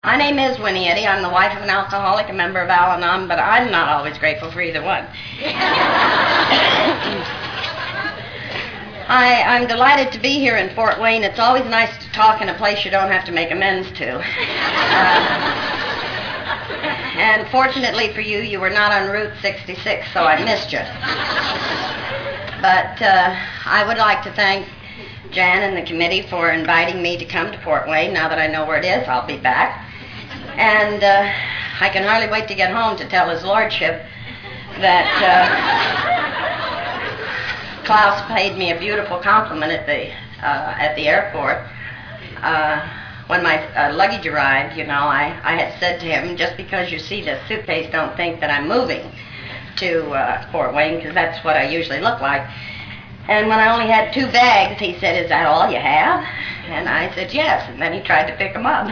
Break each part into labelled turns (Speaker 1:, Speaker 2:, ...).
Speaker 1: My name is Winnie Eddy. I'm the wife of an alcoholic, a member of Al-Anon, but I'm not always grateful for either one. I'm delighted to be here in Fort Wayne. It's always nice to talk in a place you don't have to make amends to. And fortunately for you, you were not on Route 66, so I missed you. But I would like to thank Jan and the committee for inviting me to come to Fort Wayne. Now that I know where it is, I'll be back. And I can hardly wait to get home to tell his lordship that Klaus paid me a beautiful compliment at the airport. When my luggage arrived, I had said to him, just because you see the suitcase, don't think that I'm moving to Fort Wayne, because that's what I usually look like. And when I only had 2 bags, he said, "Is that all you have?" And I said, "Yes." And then he tried to pick them up.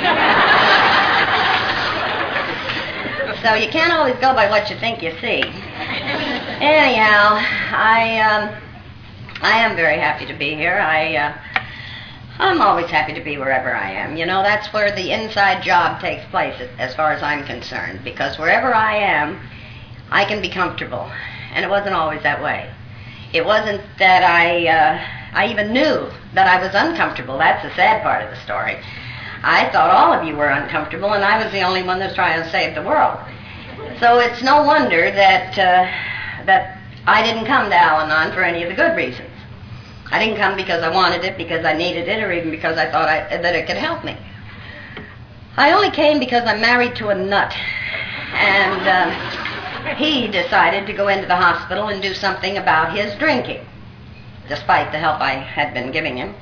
Speaker 1: So you can't always go by what you think you see. Anyhow, I am very happy to be here. I'm always happy to be wherever I am. That's where the inside job takes place as far as I'm concerned, because wherever I am, I can be comfortable. And it wasn't always that way. It wasn't that I even knew that I was uncomfortable. That's the sad part of the story. I thought all of you were uncomfortable, and I was the only one that was trying to save the world. So it's no wonder that I didn't come to Al-Anon for any of the good reasons. I didn't come because I wanted it, because I needed it, or even because I thought that it could help me. I only came because I'm married to a nut, and he decided to go into the hospital and do something about his drinking, despite the help I had been giving him.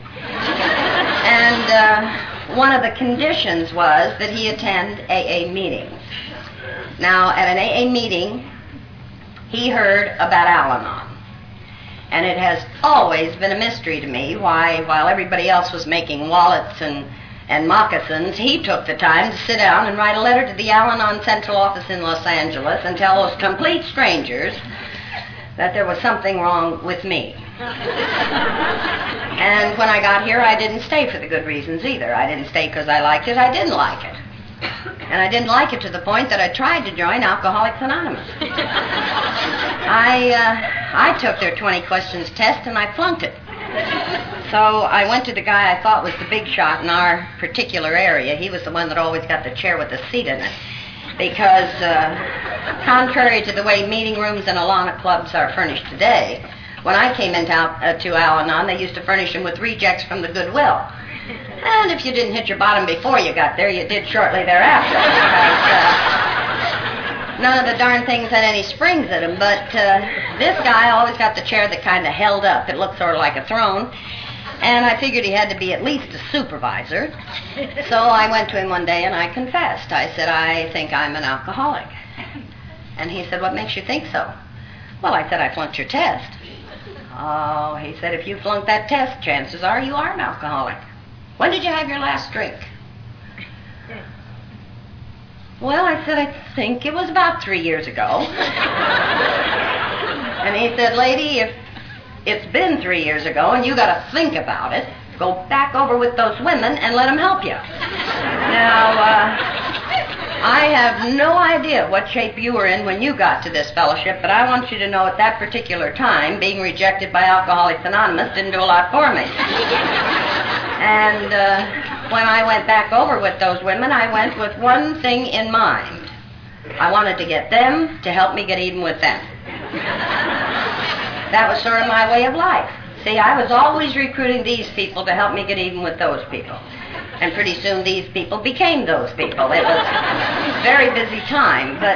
Speaker 1: And one of the conditions was that he attend AA meetings. Now, at an AA meeting, he heard about Al-Anon. And it has always been a mystery to me why, while everybody else was making wallets and moccasins, he took the time to sit down and write a letter to the Al-Anon Central Office in Los Angeles and tell those complete strangers that there was something wrong with me. And when I got here, I didn't stay for the good reasons either. I didn't stay because I liked it. I didn't like it. And I didn't like it to the point that I tried to join Alcoholics Anonymous. I took their 20 questions test and I flunked it. So I went to the guy I thought was the big shot in our particular area. He was the one that always got the chair with the seat in it. Because contrary to the way meeting rooms and Alana clubs are furnished today, when I came into Al-Anon, they used to furnish them with rejects from the Goodwill. And if you didn't hit your bottom before you got there, you did shortly thereafter. Because none of the darn things had any springs in them. But this guy always got the chair that kind of held up. It looked sort of like a throne. And I figured he had to be at least a supervisor. So I went to him one day and I confessed. I said, "I think I'm an alcoholic." And he said, "What makes you think so?" Well, I said, "I flunked your test." "Oh," he said, "if you flunked that test, chances are you are an alcoholic. When did you have your last drink?" Well, I said, "I think it was about 3 years ago." And he said, "Lady, if it's been 3 years ago and you got to think about it, go back over with those women and let them help you." Now, I have no idea what shape you were in when you got to this fellowship, but I want you to know at that particular time, being rejected by Alcoholics Anonymous didn't do a lot for me. And when I went back over with those women, I went with one thing in mind. I wanted to get them to help me get even with them. That was sort of my way of life. See, I was always recruiting these people to help me get even with those people. And pretty soon these people became those people. It was a very busy time. But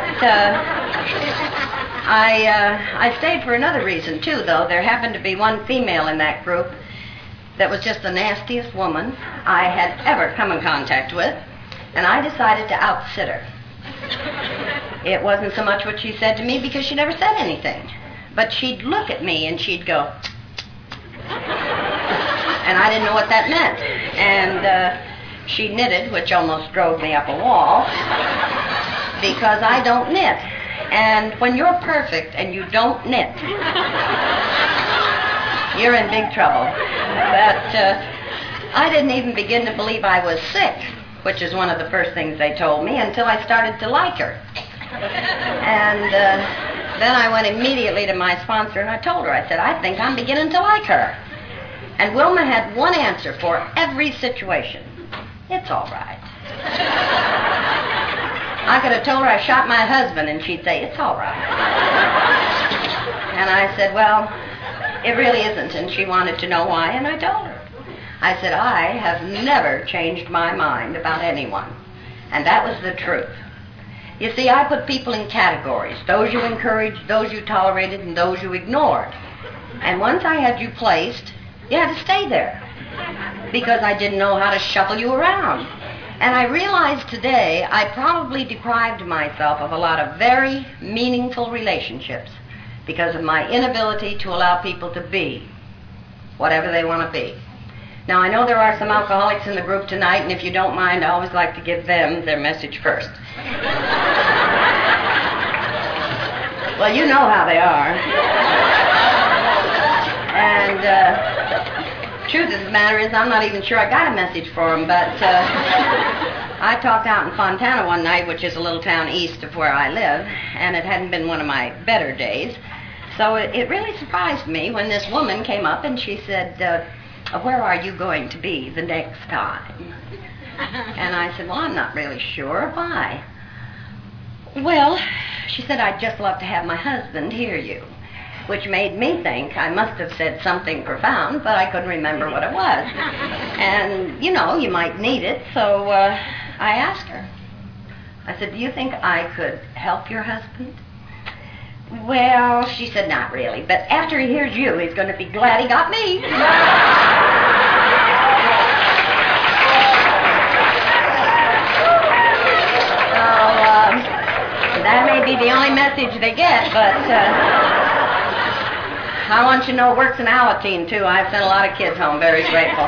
Speaker 1: I stayed for another reason, too, though. There happened to be one female in that group that was just the nastiest woman I had ever come in contact with, and I decided to outsit her. It wasn't so much what she said to me, because she never said anything. But she'd look at me and she'd go, and I didn't know what that meant. And she knitted, which almost drove me up a wall, because I don't knit. And when you're perfect and you don't knit, you're in big trouble. But I didn't even begin to believe I was sick which is one of the first things they told me, until I started to like her. And then I went immediately to my sponsor and I told her, I said, I think I'm beginning to like her. And Wilma had one answer for every situation. It's all right. I could have told her I shot my husband and she'd say, it's all right. And I said, well, it really isn't. And she wanted to know why, and I told her. I said, I have never changed my mind about anyone. And that was the truth. You see, I put people in categories. Those you encouraged, those you tolerated, and those you ignored. And once I had you placed, you had to stay there. Because I didn't know how to shuffle you around. And I realized today I probably deprived myself of a lot of very meaningful relationships because of my inability to allow people to be whatever they want to be. Now, I know there are some alcoholics in the group tonight, and if you don't mind, I always like to give them their message first. Well, you know how they are. And truth of the matter is, I'm not even sure I got a message for them, but I talked out in Fontana one night, which is a little town east of where I live, and it hadn't been one of my better days. So it really surprised me when this woman came up and she said, where are you going to be the next time? And I said, well, I'm not really sure. Why? Well, she said, I'd just love to have my husband hear you, which made me think I must have said something profound, but I couldn't remember what it was. And, you know, you might need it, so I asked her. I said, do you think I could help your husband? Well, she said, not really, but after he hears you, he's going to be glad he got me. That may be the only message they get, but I want you to know it works in Alateen, too. I've sent a lot of kids home, very grateful.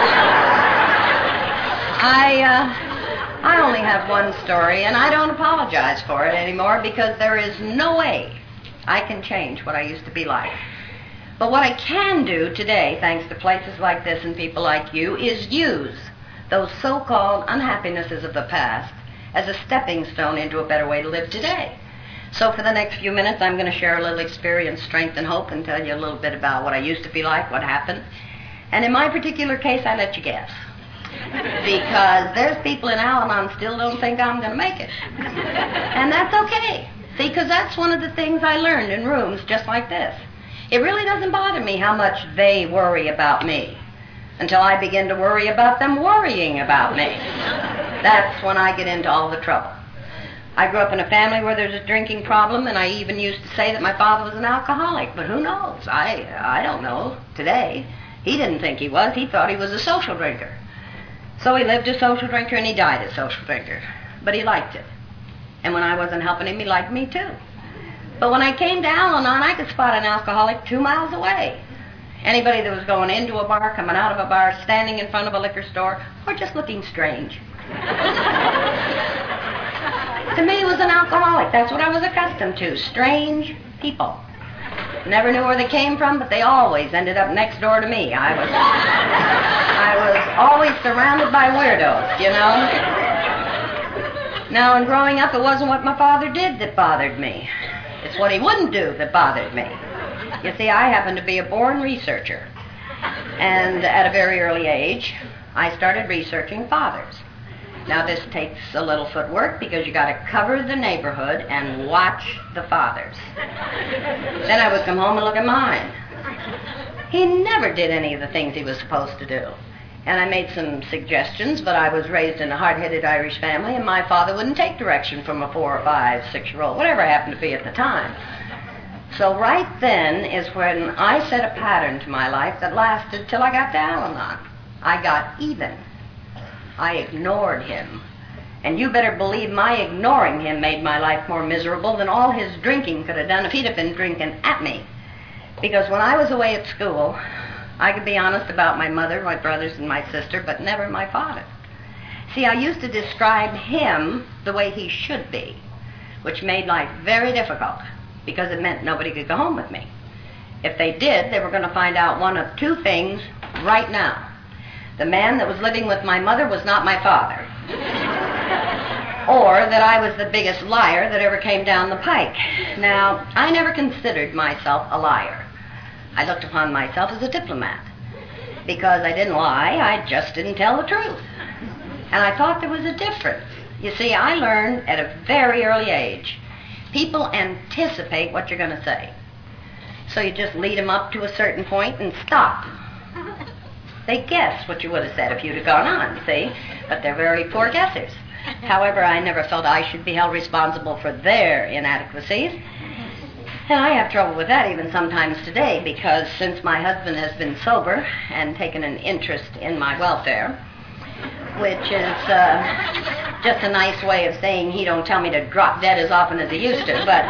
Speaker 1: I only have one story, and I don't apologize for it anymore because there is no way I can change what I used to be like. But what I can do today, thanks to places like this and people like you, is use those so-called unhappinesses of the past as a stepping stone into a better way to live today. So for the next few minutes, I'm going to share a little experience, strength, and hope, and tell you a little bit about what I used to be like, what happened. And in my particular case, I let you guess. Because there's people in Al-Anon still don't think I'm going to make it. And that's okay. See, because that's one of the things I learned in rooms just like this. It really doesn't bother me how much they worry about me until I begin to worry about them worrying about me. That's when I get into all the trouble. I grew up in a family where there's a drinking problem, and I even used to say that my father was an alcoholic, but who knows? I don't know today. He didn't think he was. He thought he was a social drinker. So he lived a social drinker, and he died a social drinker. But he liked it. And when I wasn't helping him, he liked me too. But when I came to Al-Anon, I could spot an alcoholic 2 miles away. Anybody that was going into a bar, coming out of a bar, standing in front of a liquor store, or just looking strange. To me, it was an alcoholic. That's what I was accustomed to. Strange people. Never knew where they came from, but they always ended up next door to me. I was always surrounded by weirdos, you know. Now, in growing up, it wasn't what my father did that bothered me. It's what he wouldn't do that bothered me. You see, I happen to be a born researcher. And at a very early age, I started researching fathers. Now, this takes a little footwork because you got to cover the neighborhood and watch the fathers. Then I would come home and look at mine. He never did any of the things he was supposed to do. And I made some suggestions, but I was raised in a hard-headed Irish family, and my father wouldn't take direction from a 4 or 5, 6-year-old, whatever I happened to be at the time. So right then is when I set a pattern to my life that lasted till I got to Al-Anon. I got even. I ignored him. And you better believe my ignoring him made my life more miserable than all his drinking could have done if he'd have been drinking at me. Because when I was away at school, I could be honest about my mother, my brothers, and my sister, but never my father. See, I used to describe him the way he should be, which made life very difficult because it meant nobody could go home with me. If they did, they were going to find out one of two things right now. The man that was living with my mother was not my father, or that I was the biggest liar that ever came down the pike. Now, I never considered myself a liar. I looked upon myself as a diplomat. Because I didn't lie, I just didn't tell the truth. And I thought there was a difference. You see, I learned at a very early age, people anticipate what you're going to say. So you just lead them up to a certain point and stop. They guess what you would have said if you'd have gone on, see? But they're very poor guessers. However, I never felt I should be held responsible for their inadequacies. And I have trouble with that even sometimes today, because since my husband has been sober and taken an interest in my welfare, which is just a nice way of saying he don't tell me to drop dead as often as he used to, but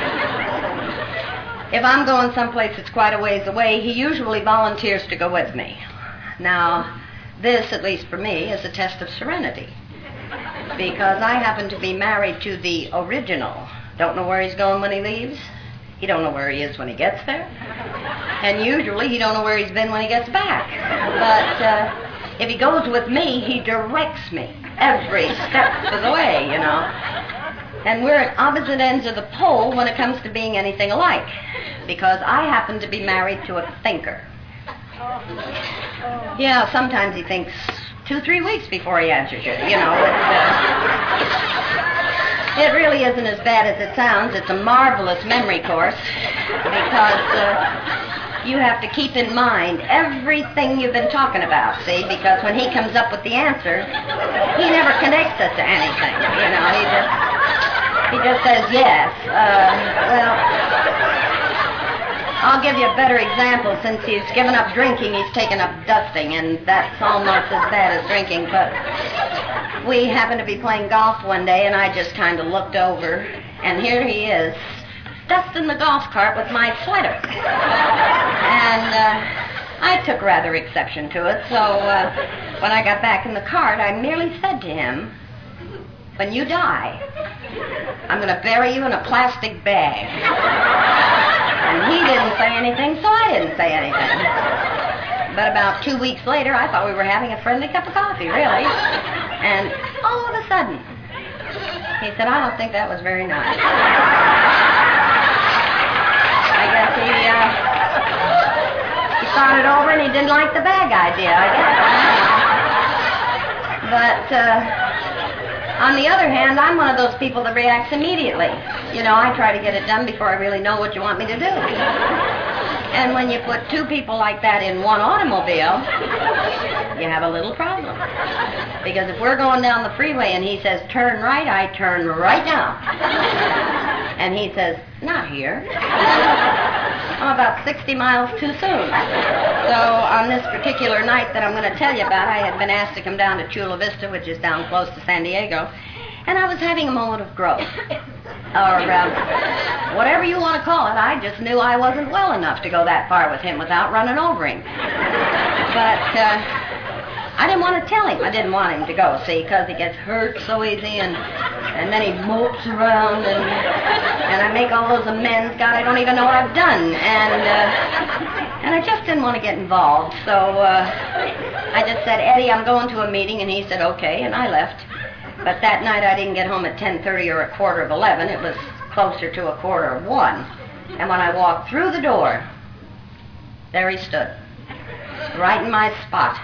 Speaker 1: if I'm going someplace that's quite a ways away, he usually volunteers to go with me. Now, this, at least for me, is a test of serenity, because I happen to be married to the original. Don't know where he's going when he leaves. He don't know where he is when he gets there. And usually he don't know where he's been when he gets back. But if he goes with me, he directs me every step of the way, you know. And we're at opposite ends of the pole when it comes to being anything alike, because I happen to be married to a thinker. Yeah, sometimes he thinks 2-3 weeks before he answers you, you know. It really isn't as bad as it sounds. It's a marvelous memory course, because you have to keep in mind everything you've been talking about, see, because when he comes up with the answer, he never connects us to anything, you know. He just says yes. I'll give you a better example. Since he's given up drinking, he's taken up dusting, and that's almost as bad as drinking. But we happened to be playing golf one day, and I just kind of looked over, and here he is, dusting the golf cart with my sweater. And I took rather exception to it, so when I got back in the cart, I merely said to him, "When you die, I'm going to bury you in a plastic bag." And he didn't say anything, so I didn't say anything. But about 2 weeks later, I thought we were having a friendly cup of coffee, really. And all of a sudden, he said, "I don't think that was very nice." I guess he thought it over and he didn't like the bag idea, I guess. But on the other hand, I'm one of those people that reacts immediately. You know, I try to get it done before I really know what you want me to do. And when you put two people like that in one automobile, you have a little problem. Because if we're going down the freeway and he says, "Turn right," I turn right now. And he says, "Not here." I'm about 60 miles too soon. So on this particular night that I'm going to tell you about, I had been asked to come down to Chula Vista, which is down close to San Diego, and I was having a moment of growth. Or whatever you want to call it. I just knew I wasn't well enough to go that far with him without running over him. But I didn't want to tell him. I didn't want him to go, see, because he gets hurt so easy, and then he mopes around, and I make all those amends. God, I don't even know what I've done. And I just didn't want to get involved. So I just said, "Eddie, I'm going to a meeting," and he said, "Okay," and I left. But that night I didn't get home at 10:30 or 11:15. It was closer to 1:15. And when I walked through the door, there he stood, right in my spot,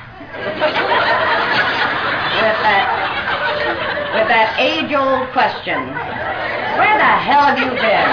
Speaker 1: with that age-old question, "Where the hell have you been?"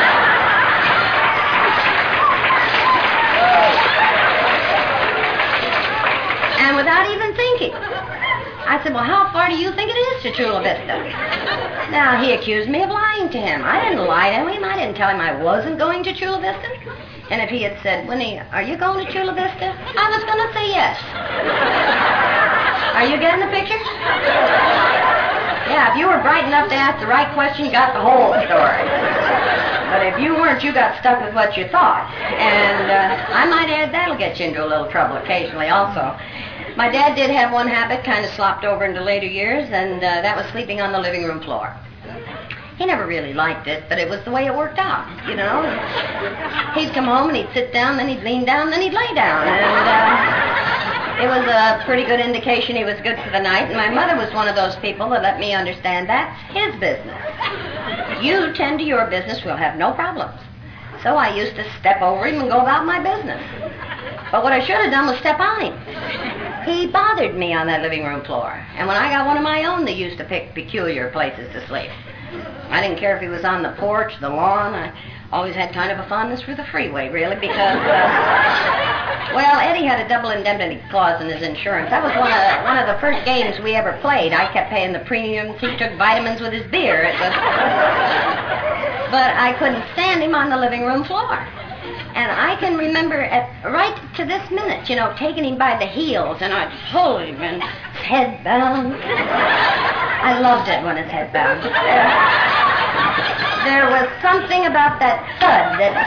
Speaker 1: And without even thinking, I said, "Well, how far do you think it is to Chula Vista?" Now, he accused me of lying to him. I didn't lie to him. I didn't tell him I wasn't going to Chula Vista. And if he had said, "Winnie, are you going to Chula Vista?" I was going to say yes. Are you getting the picture? Yeah, if you were bright enough to ask the right question, you got the whole story. But if you weren't, you got stuck with what you thought. And I might add that'll get you into a little trouble occasionally also. My dad did have one habit, kind of slopped over into later years, and that was sleeping on the living room floor. He never really liked it, but it was the way it worked out, you know. He'd come home and he'd sit down, then he'd lean down, then he'd lay down. And It was a pretty good indication he was good for the night, and my mother was one of those people that let me understand that's his business. You tend to your business, we'll have no problems. So I used to step over him and go about my business. But what I should have done was step on him. He bothered me on that living room floor. And when I got one of my own, they used to pick peculiar places to sleep. I didn't care if he was on the porch, the lawn. I always had kind of a fondness for the freeway, really, because, well, Eddie had a double indemnity clause in his insurance. That was one of the first games we ever played. I kept paying the premiums. He took vitamins with his beer. It was... But I couldn't stand him on the living room floor. And I can remember right to this minute, taking him by the heels, and I'd pull him, and his head bound. I loved it when his head bound. There was something about that thud that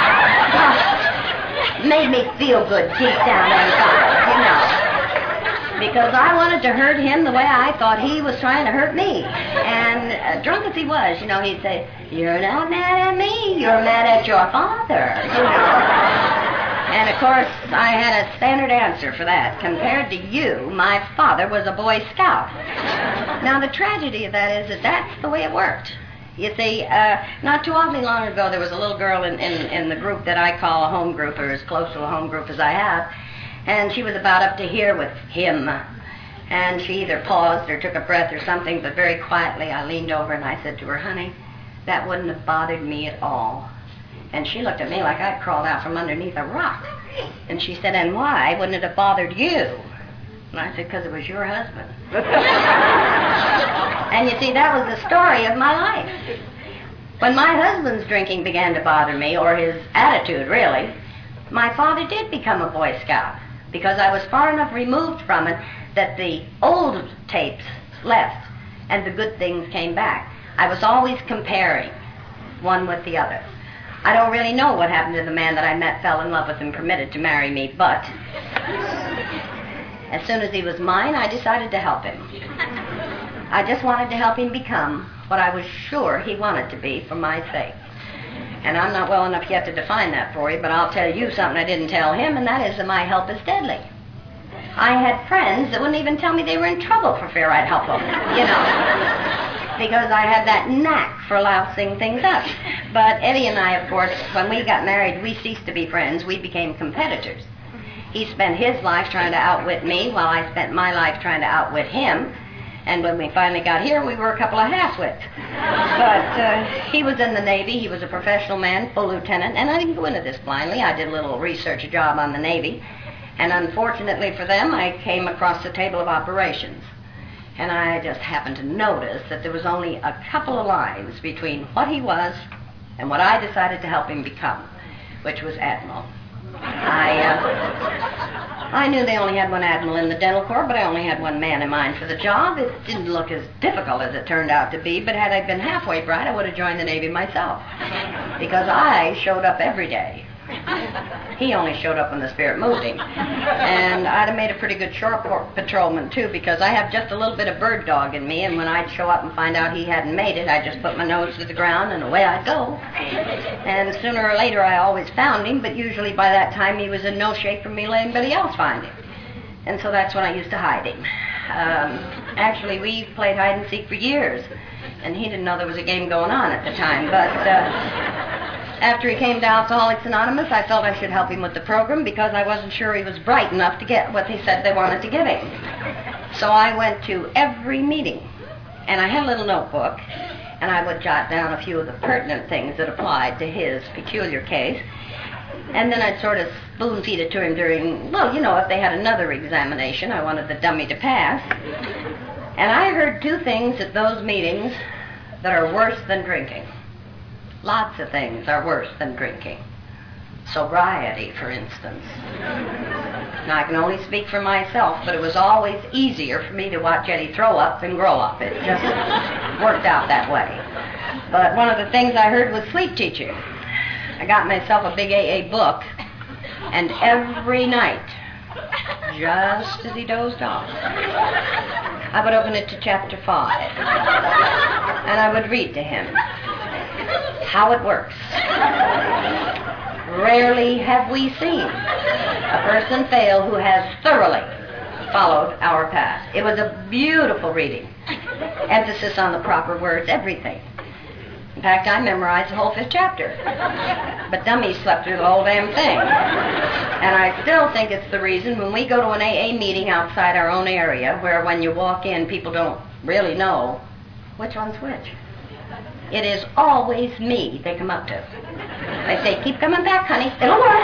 Speaker 1: just made me feel good deep down inside, because I wanted to hurt him the way I thought he was trying to hurt me. And drunk as he was, he'd say, "You're not mad at me, you're mad at your father." And, of course, I had a standard answer for that. Compared to you, my father was a Boy Scout. Now, the tragedy of that is that that's the way it worked. You see, not too awfully long ago, there was a little girl in the group that I call a home group, or as close to a home group as I have, and she was about up to here with him. And she either paused or took a breath or something, but very quietly I leaned over and I said to her, "Honey, that wouldn't have bothered me at all." And she looked at me like I'd crawled out from underneath a rock. And she said, "And why wouldn't it have bothered you?" And I said, "Because it was your husband." And you see, that was the story of my life. When my husband's drinking began to bother me, or his attitude, really, my father did become a Boy Scout, because I was far enough removed from it that the old tapes left and the good things came back. I was always comparing one with the other. I don't really know what happened to the man that I met, fell in love with, and permitted to marry me, but as soon as he was mine, I decided to help him. I just wanted to help him become what I was sure he wanted to be for my sake. And I'm not well enough yet to define that for you, but I'll tell you something I didn't tell him, and that is that my help is deadly. I had friends that wouldn't even tell me they were in trouble for fear I'd help them, because I had that knack for lousing things up. But Eddie and I, of course, when we got married, we ceased to be friends. We became competitors. He spent his life trying to outwit me, while I spent my life trying to outwit him. And when we finally got here, we were a couple of half-wits. But he was in the Navy. He was a professional man, full lieutenant. And I didn't go into this blindly. I did a little research job on the Navy. And unfortunately for them, I came across the table of operations. And I just happened to notice that there was only a couple of lines between what he was and what I decided to help him become, which was Admiral. I knew they only had one admiral in the dental corps, but I only had one man in mind for the job. It didn't look as difficult as it turned out to be, but had I been halfway bright, I would have joined the Navy myself, because I showed up every day. He only showed up when the Spirit moved him. And I'd have made a pretty good shore patrolman, too, because I have just a little bit of bird dog in me, and when I'd show up and find out he hadn't made it, I'd just put my nose to the ground, and away I'd go. And sooner or later, I always found him, but usually by that time, he was in no shape for me to let anybody else find him. And so that's when I used to hide him. Actually, we played hide-and-seek for years, and he didn't know there was a game going on at the time, but... After he came to Alcoholics Anonymous, I felt I should help him with the program because I wasn't sure he was bright enough to get what they said they wanted to give him. So I went to every meeting, and I had a little notebook, and I would jot down a few of the pertinent things that applied to his peculiar case, and then I'd sort of spoon-feed it to him during, well, if they had another examination, I wanted the dummy to pass. And I heard two things at those meetings that are worse than drinking. Lots of things are worse than drinking. Sobriety, for instance. Now, I can only speak for myself, but it was always easier for me to watch Eddie throw up than grow up. It just worked out that way. But one of the things I heard was sleep teaching. I got myself a big AA book, and every night, just as he dozed off, I would open it to chapter 5, and I would read to him how it works. Rarely have we seen A person fail who has thoroughly followed our path. It was a beautiful reading. Emphasis on the proper words, everything. In fact, I memorized the whole 5th chapter. But dummies slept through the whole damn thing. And I still think it's the reason when we go to an AA meeting outside our own area, where when you walk in, people don't really know which one's which. It is always me they come up to. They say, keep coming back, honey. It'll work.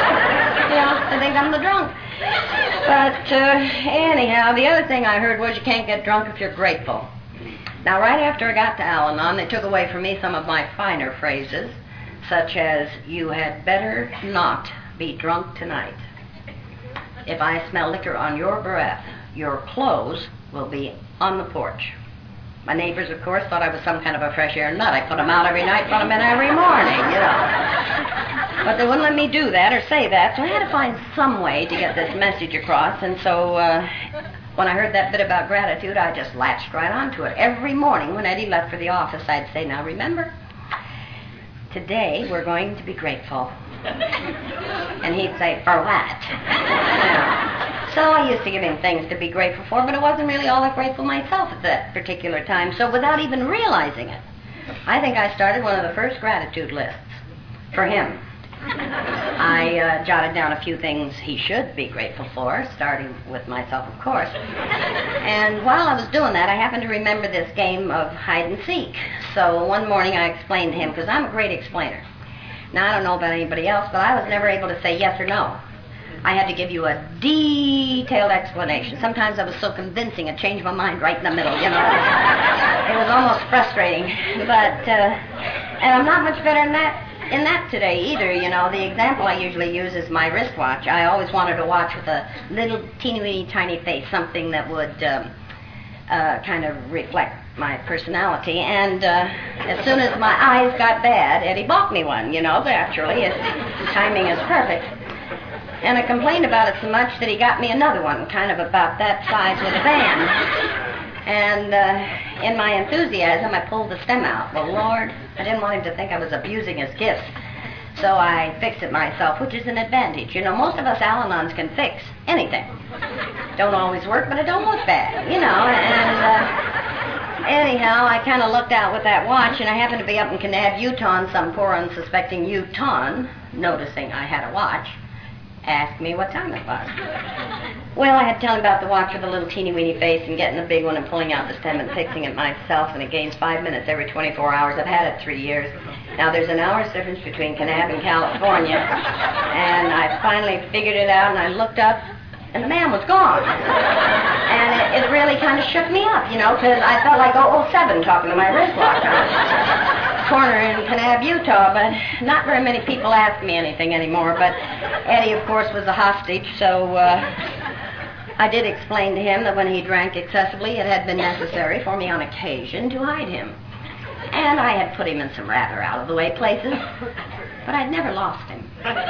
Speaker 1: They think I'm the drunk. But anyhow, the other thing I heard was you can't get drunk if you're grateful. Now, right after I got to Al-Anon, they took away from me some of my finer phrases, such as, you had better not be drunk tonight. If I smell liquor on your breath, your clothes will be on the porch. My neighbors, of course, thought I was some kind of a fresh air nut. I put them out every night, put them in every morning, But they wouldn't let me do that or say that, so I had to find some way to get this message across. And so when I heard that bit about gratitude, I just latched right onto it. Every morning when Eddie left for the office, I'd say, now remember, today we're going to be grateful. And he'd say, for what? So I used to give him things to be grateful for, but I wasn't really all that grateful myself at that particular time. So without even realizing it, I think I started one of the first gratitude lists for him. I jotted down a few things he should be grateful for, starting with myself, of course. And while I was doing that, I happened to remember this game of hide and seek. So one morning I explained to him, because I'm a great explainer. Now, I don't know about anybody else, but I was never able to say yes or no. I had to give you a detailed explanation. Sometimes I was so convincing it changed my mind right in the middle, It was almost frustrating. But, and I'm not much better in that today either, The example I usually use is my wristwatch. I always wanted a watch with a little teeny tiny face, something that would kind of reflect my personality. And as soon as my eyes got bad, Eddie bought me one, naturally. Timing is perfect. And I complained about it so much that he got me another one, kind of about that size with a band. And in my enthusiasm, I pulled the stem out. Well, Lord, I didn't want him to think I was abusing his gifts. So I fixed it myself, which is an advantage. Most of us Al-Anons can fix anything. Don't always work, but it don't look bad, And anyhow, I kind of looked out with that watch, and I happened to be up in Kanab, Utah, and some poor unsuspecting Utahn, noticing I had a watch, asked me what time it was. Well, I had to tell him about the watch with a little teeny-weeny face and getting the big one and pulling out the stem and fixing it myself, and it gains 5 minutes every 24 hours. I've had it 3 years. Now, there's an hour's difference between Kanab and California, and I finally figured it out, and I looked up, and the man was gone. And it really kind of shook me up, because I felt like 007 talking to my wristwatch on a corner in Kanab, Utah, but not very many people ask me anything anymore. But Eddie, of course, was a hostage, so I did explain to him that when he drank excessively, it had been necessary for me on occasion to hide him. And I had put him in some rather out-of-the-way places, but I'd never lost him.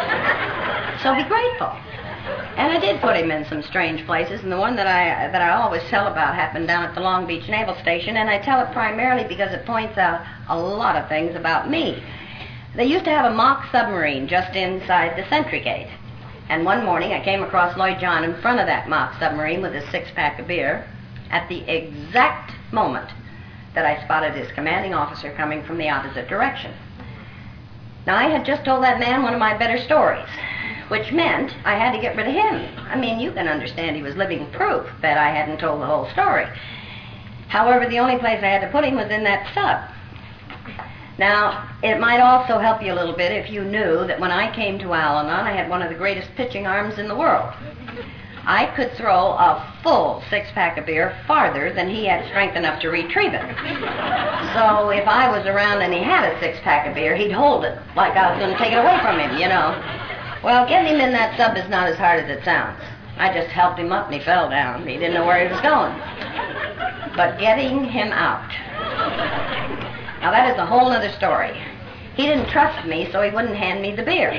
Speaker 1: So be grateful. And I did put him in some strange places, and the one that I always tell about happened down at the Long Beach Naval Station, and I tell it primarily because it points out a lot of things about me. They used to have a mock submarine just inside the Sentry Gate, and one morning I came across Lloyd John in front of that mock submarine with his 6-pack of beer at the exact moment that I spotted his commanding officer coming from the opposite direction. Now, I had just told that man one of my better stories, which meant I had to get rid of him. I mean, you can understand he was living proof that I hadn't told the whole story. However, the only place I had to put him was in that sub. Now, it might also help you a little bit if you knew that when I came to Al-Anon, I had one of the greatest pitching arms in the world. I could throw a full 6-pack of beer farther than he had strength enough to retrieve it. So if I was around and he had a 6-pack of beer, he'd hold it like I was going to take it away from him, Well, getting him in that sub is not as hard as it sounds. I just helped him up and he fell down. He didn't know where he was going. But getting him out. Now, that is a whole other story. He didn't trust me, so he wouldn't hand me the beer.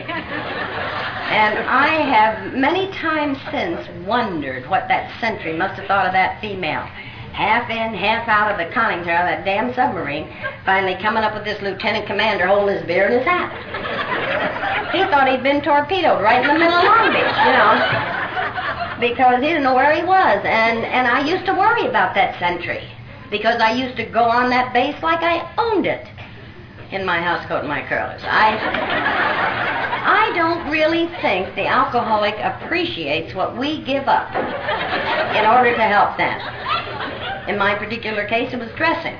Speaker 1: And I have many times since wondered what that sentry must have thought of that female. half in, half out of the conning tower of that damn submarine, finally coming up with this lieutenant commander holding his beer in his hat. He thought he'd been torpedoed right in the middle of Long Beach, because he didn't know where he was. And I used to worry about that sentry, because I used to go on that base like I owned it in my housecoat and my curlers. I don't really think the alcoholic appreciates what we give up in order to help them. In my particular case, it was dressing.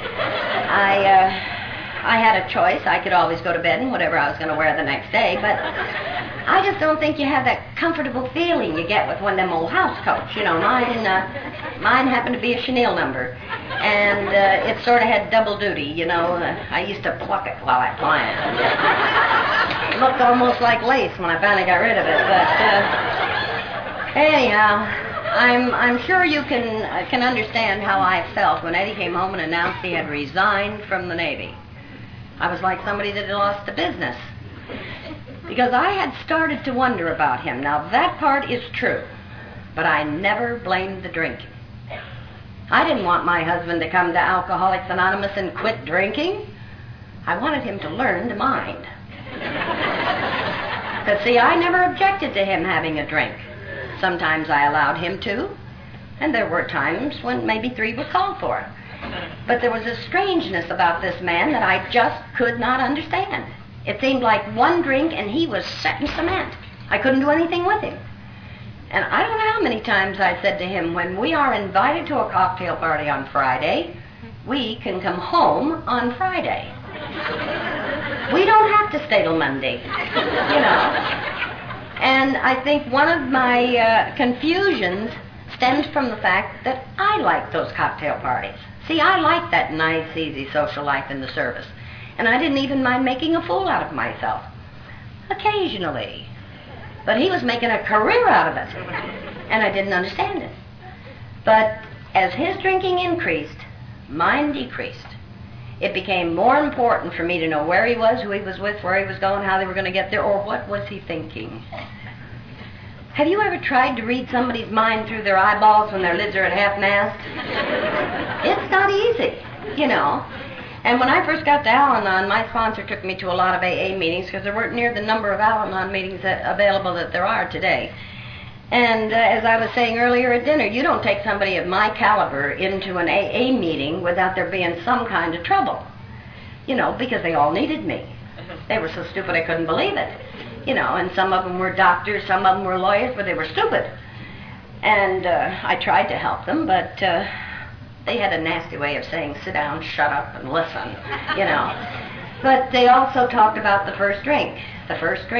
Speaker 1: I had a choice. I could always go to bed in whatever I was going to wear the next day, but I just don't think you have that comfortable feeling you get with one of them old house coats. Mine happened to be a chenille number, and it sort of had double duty, I used to pluck it while I climbed. It looked almost like lace when I finally got rid of it, but anyhow, I'm sure you can understand how I felt when Eddie came home and announced he had resigned from the Navy. I was like somebody that had lost the business, because I had started to wonder about him. Now, that part is true, but I never blamed the drinking. I didn't want my husband to come to Alcoholics Anonymous and quit drinking. I wanted him to learn to mind. But see, I never objected to him having a drink. Sometimes I allowed him to, and there were times when maybe 3 were called for. But there was a strangeness about this man that I just could not understand. It seemed like one drink and he was set in cement. I couldn't do anything with him. And I don't know how many times I said to him, when we are invited to a cocktail party on Friday, we can come home on Friday. We don't have to stay till Monday, And I think one of my confusions stems from the fact that I like those cocktail parties. See, I like that nice, easy social life in the service. And I didn't even mind making a fool out of myself. Occasionally. But he was making a career out of it. And I didn't understand it. But as his drinking increased, mine decreased. It became more important for me to know where he was, who he was with, where he was going, how they were going to get there, or what was he thinking. Have you ever tried to read somebody's mind through their eyeballs when their lids are at half-mast? It's not easy, And when I first got to Al-Anon, my sponsor took me to a lot of AA meetings because there weren't near the number of Al-Anon meetings available that there are today. And as I was saying earlier at dinner, you don't take somebody of my caliber into an AA meeting without there being some kind of trouble, because they all needed me. They were so stupid I couldn't believe it. And some of them were doctors, some of them were lawyers, but they were stupid. And I tried to help them, but they had a nasty way of saying, sit down, shut up, and listen, But they also talked about the first drink, and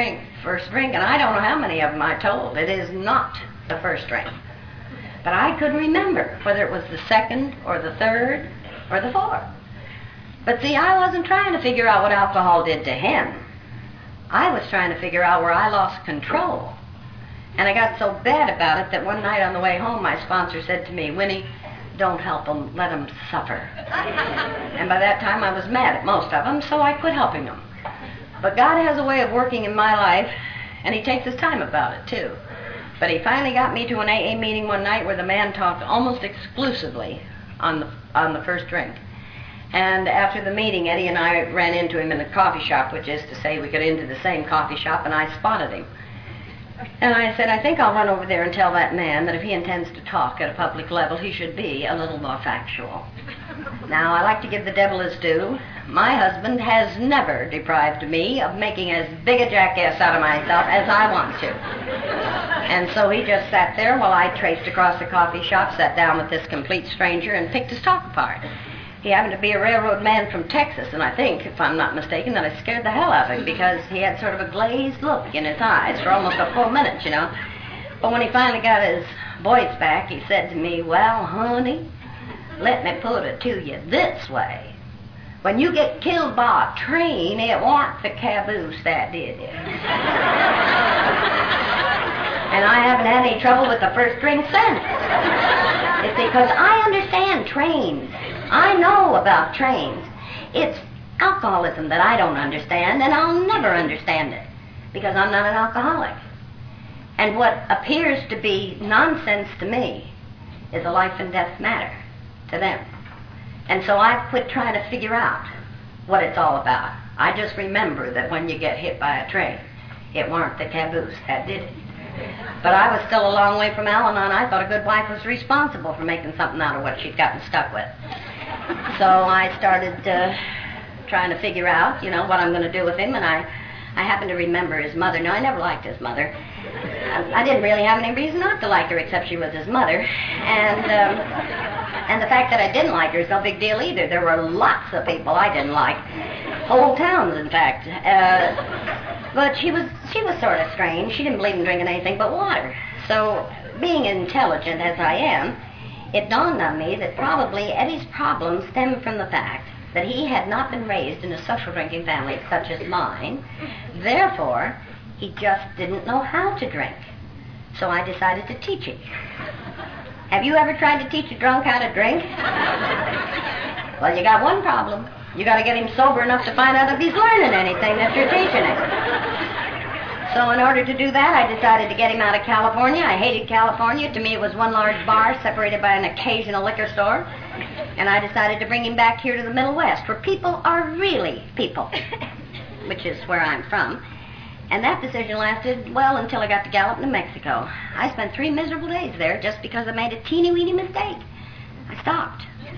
Speaker 1: I don't know how many of them I told. It is not the first drink. But I couldn't remember whether it was the second or the third or the fourth. But see, I wasn't trying to figure out what alcohol did to him. I was trying to figure out where I lost control. And I got so bad about it that one night on the way home, my sponsor said to me, Winnie, don't help them, let them suffer. And by that time, I was mad at most of them, so I quit helping them. But God has a way of working in my life, and he takes his time about it, too. But he finally got me to an AA meeting one night where the man talked almost exclusively on the first drink. And after the meeting, Eddie and I ran into him in the coffee shop, which is to say we got into the same coffee shop, and I spotted him. And I said, I think I'll run over there and tell that man that if he intends to talk at a public level, he should be a little more factual. Now, I like to give the devil his due. My husband has never deprived me of making as big a jackass out of myself as I want to. And so he just sat there while I traced across the coffee shop, sat down with this complete stranger, and picked his talk apart. He happened to be a railroad man from Texas, and I think, if I'm not mistaken, that I scared the hell out of him because he had sort of a glazed look in his eyes for almost a full minute, But when he finally got his voice back, he said to me, well, honey, let me put it to you this way. When you get killed by a train, it warn't the caboose that did it. And I haven't had any trouble with the first drink since. It's because I understand trains. I know about trains. It's alcoholism that I don't understand, and I'll never understand it because I'm not an alcoholic. And what appears to be nonsense to me is a life and death matter. to them. And so I quit trying to figure out what it's all about. I just remember that when you get hit by a train, it weren't the caboose that did it. But I was still a long way from Al-Anon. I thought a good wife was responsible for making something out of what she'd gotten stuck with. So I started trying to figure out, what I'm going to do with him, and I happened to remember his mother. No, I never liked his mother. I didn't really have any reason not to like her, except she was his mother. And the fact that I didn't like her is no big deal either. There were lots of people I didn't like. Whole towns, in fact. But she was sort of strange. She didn't believe in drinking anything but water. So, being intelligent as I am, it dawned on me that probably Eddie's problem stemmed from the fact that he had not been raised in a social drinking family such as mine. Therefore, he just didn't know how to drink. So I decided to teach him. Have you ever tried to teach a drunk how to drink? Well, you got one problem. You got to get him sober enough to find out if he's learning anything that you're teaching him. So in order to do that, I decided to get him out of California. I hated California. To me, it was one large bar separated by an occasional liquor store. And I decided to bring him back here to the Middle West, where people are really people, which is where I'm from. And that decision lasted, well, until I got to Gallup, New Mexico. I spent 3 miserable days there just because I made a teeny-weeny mistake. I stopped.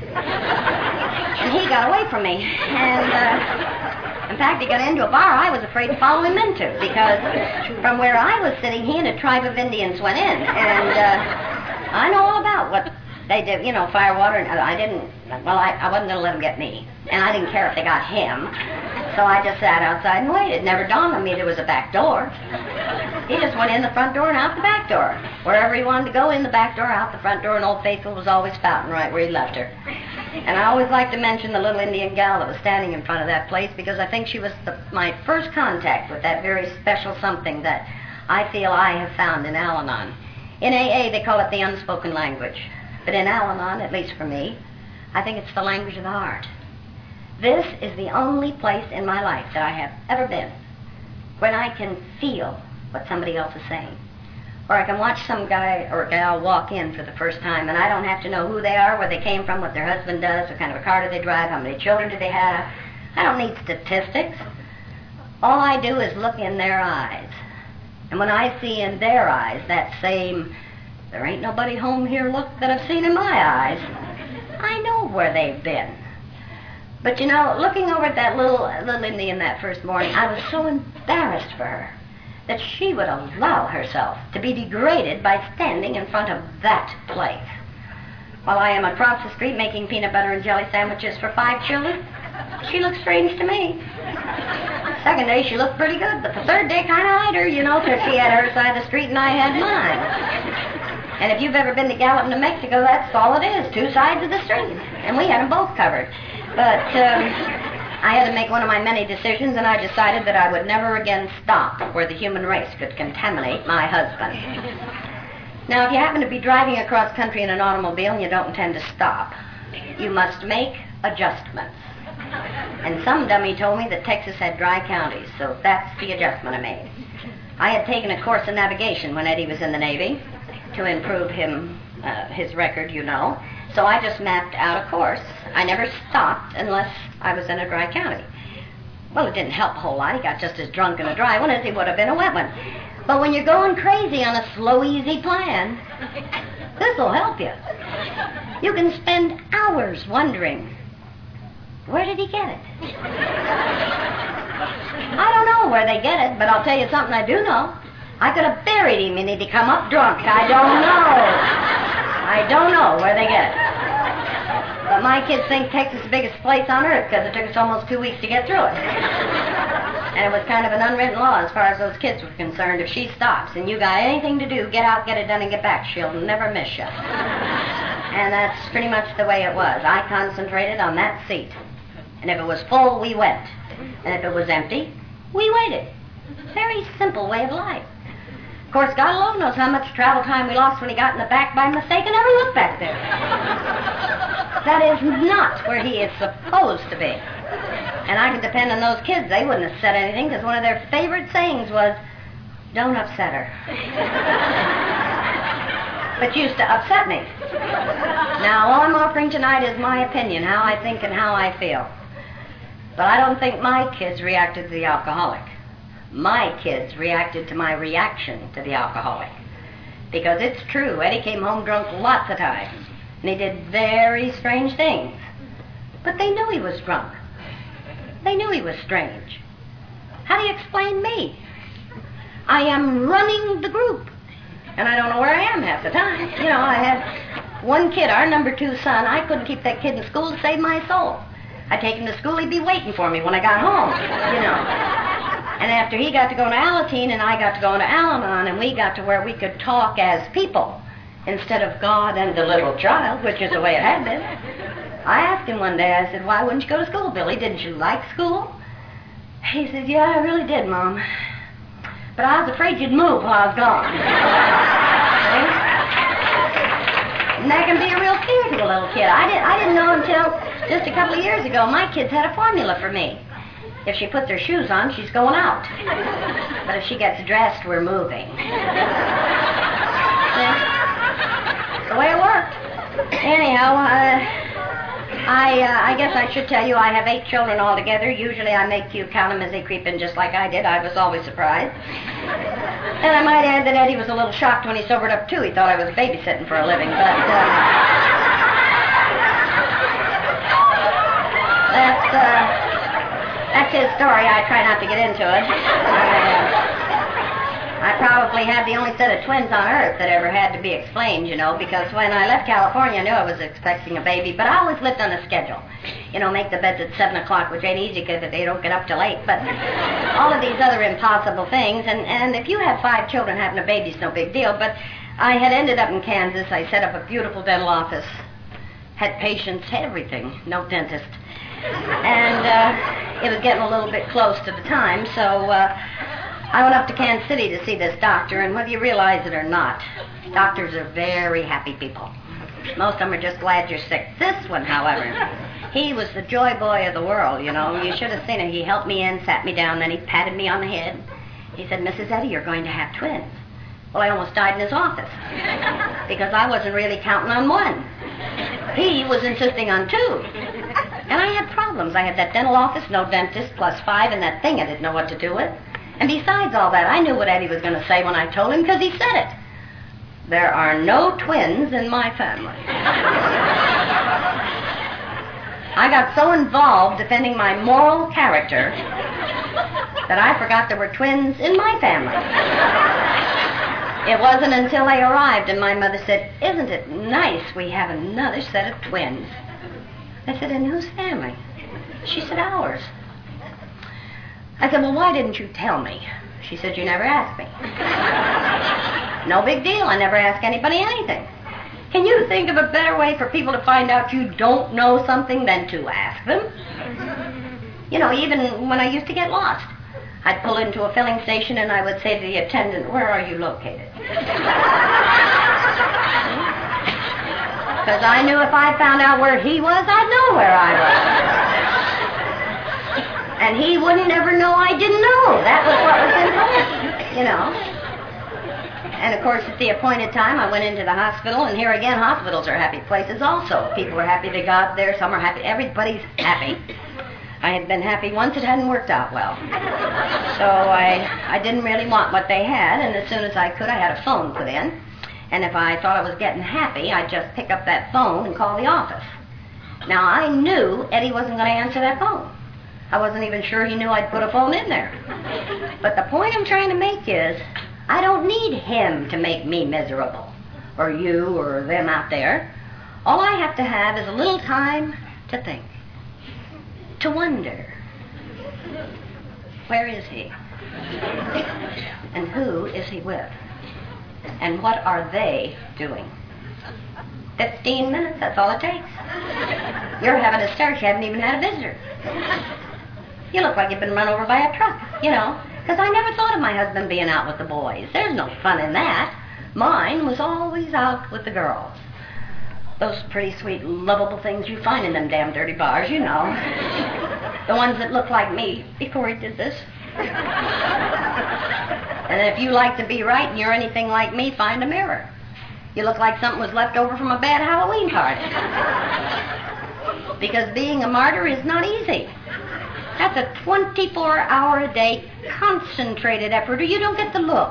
Speaker 1: And he got away from me. And, in fact, he got into a bar I was afraid to follow him into, because from where I was sitting, he and a tribe of Indians went in. And I know all about what they did, fire, water, and I wasn't going to let them get me. And I didn't care if they got him. So I just sat outside and waited. It never dawned on me there was a back door. He just went in the front door and out the back door. Wherever he wanted to go, in the back door, out the front door, and Old Faithful was always spouting right where he left her. And I always like to mention the little Indian gal that was standing in front of that place, because I think she was my first contact with that very special something that I feel I have found in Al-Anon. In AA, they call it the unspoken language. But in Al-Anon, at least for me, I think it's the language of the heart. This is the only place in my life that I have ever been when I can feel what somebody else is saying. Or I can watch some guy or gal walk in for the first time, and I don't have to know who they are, where they came from, what their husband does, what kind of a car do they drive, how many children do they have. I don't need statistics. All I do is look in their eyes. And when I see in their eyes that same, there ain't nobody home here look that I've seen in my eyes, I know where they've been. But looking over at that little Indian that first morning, I was so embarrassed for her that she would allow herself to be degraded by standing in front of that place. While I am across the street making peanut butter and jelly sandwiches for 5 children, she looked strange to me. Second day, she looked pretty good, but the third day kind of eyed her, because she had her side of the street and I had mine. And if you've ever been to Gallup, New Mexico, that's all it is, 2 sides of the street. And we had them both covered. But I had to make one of my many decisions, and I decided that I would never again stop where the human race could contaminate my husband. Now, if you happen to be driving across country in an automobile and you don't intend to stop, you must make adjustments. And some dummy told me that Texas had dry counties, so that's the adjustment I made. I had taken a course in navigation when Eddie was in the Navy to improve his record, So I just mapped out a course. I never stopped unless I was in a dry county. Well, it didn't help a whole lot. He got just as drunk in a dry one as he would have been a wet one. But when you're going crazy on a slow, easy plan, this will help you. You can spend hours wondering, where did he get it? I don't know where they get it, but I'll tell you something I do know. I could have buried him and he'd come up drunk. I don't know where they get it. But my kids think Texas is the biggest place on earth because it took us almost 2 weeks to get through it. And it was kind of an unwritten law as far as those kids were concerned. If she stops and you got anything to do, get out, get it done, and get back. She'll never miss you. And that's pretty much the way it was. I concentrated on that seat. And if it was full, we went. And if it was empty, we waited. Very simple way of life. Of course, God alone knows how much travel time we lost when he got in the back by mistake and never looked back there. That is not where he is supposed to be. And I can depend on those kids. They wouldn't have said anything because one of their favorite sayings was, don't upset her. But used to upset me. Now, all I'm offering tonight is my opinion, how I think and how I feel. But I don't think my kids reacted to the alcoholic. My kids reacted to my reaction to the alcoholic. Because it's true, Eddie came home drunk lots of times, and he did very strange things. But they knew he was drunk. They knew he was strange. How do you explain me? I am running the group, and I don't know where I am half the time. You know, I had one kid, our number 2 son. I couldn't keep that kid in school to save my soul. I'd take him to school, he'd be waiting for me when I got home, you know. And after he got to go to Alateen and I got to go to Al-Anon, and we got to where we could talk as people instead of God and the little child, which is the way it had been. I asked him one day, I said, why wouldn't you go to school, Billy? Didn't you like school? He said, yeah, I really did, Mom. But I was afraid you'd move while I was gone. And that can be a real fear to a little kid. I didn't know until just a couple of years ago my kids had a formula for me. If she puts her shoes on, she's going out. But if she gets dressed, we're moving. The way it worked. Anyhow, I guess I should tell you I have 8 children altogether. Usually I make you count them as they creep in just like I did. I was always surprised. And I might add that Eddie was a little shocked when he sobered up, too. He thought I was babysitting for a living, but that's his story. I try not to get into it. I probably have the only set of twins on earth that ever had to be explained, you know, because when I left California, I knew I was expecting a baby, but I always lived on a schedule. You know, make the beds at 7 o'clock, which ain't easy because they don't get up till 8, but all of these other impossible things, and if you have 5 children, having a baby's no big deal, but I had ended up in Kansas. I set up a beautiful dental office, had patients, had everything, no dentist. And it was getting a little bit close to the time, so I went up to Kansas City to see this doctor, and whether you realize it or not, doctors are very happy people. Most of them are just glad you're sick. This one, however, he was the joy boy of the world, you know. You should have seen him. He helped me in, sat me down, then he patted me on the head. He said, Mrs. Eddy, you're going to have twins. Well, I almost died in his office because I wasn't really counting on one. He was insisting on 2. And I had problems. I had that dental office, no dentist, plus 5, and that thing I didn't know what to do with. And besides all that, I knew what Eddie was going to say when I told him, because he said it. There are no twins in my family. I got so involved defending my moral character that I forgot there were twins in my family. It wasn't until they arrived and my mother said, isn't it nice we have another set of twins? I said, in whose family? She said, ours. I said, well, why didn't you tell me? She said, you never asked me. No big deal. I never ask anybody anything. Can you think of a better way for people to find out you don't know something than to ask them? You know, even when I used to get lost, I'd pull into a filling station and I would say to the attendant, where are you located? Because I knew if I found out where he was, I'd know where I was. And he wouldn't ever know I didn't know. That was what was important, you know. And, of course, at the appointed time, I went into the hospital, and here again, hospitals are happy places also. People are happy they got there. Some are happy. Everybody's happy. I had been happy once. It hadn't worked out well. So I didn't really want what they had, and as soon as I could, I had a phone put in. And if I thought I was getting happy, I'd just pick up that phone and call the office. Now, I knew Eddie wasn't going to answer that phone. I wasn't even sure he knew I'd put a phone in there. But the point I'm trying to make is, I don't need him to make me miserable, or you, or them out there. All I have to have is a little time to think, to wonder, where is he? And who is he with? And what are they doing? 15 minutes, that's all it takes. You're having a start, you haven't even had a visitor. You look like you've been run over by a truck, you know, because I never thought of my husband being out with the boys. There's no fun in that. Mine was always out with the girls. Those pretty sweet, lovable things you find in them damn dirty bars, you know. The ones that look like me before he did this. And if you like to be right and you're anything like me, find a mirror. You look like something was left over from a bad Halloween party. Because being a martyr is not easy. That's a 24-hour-a-day concentrated effort, or you don't get the look.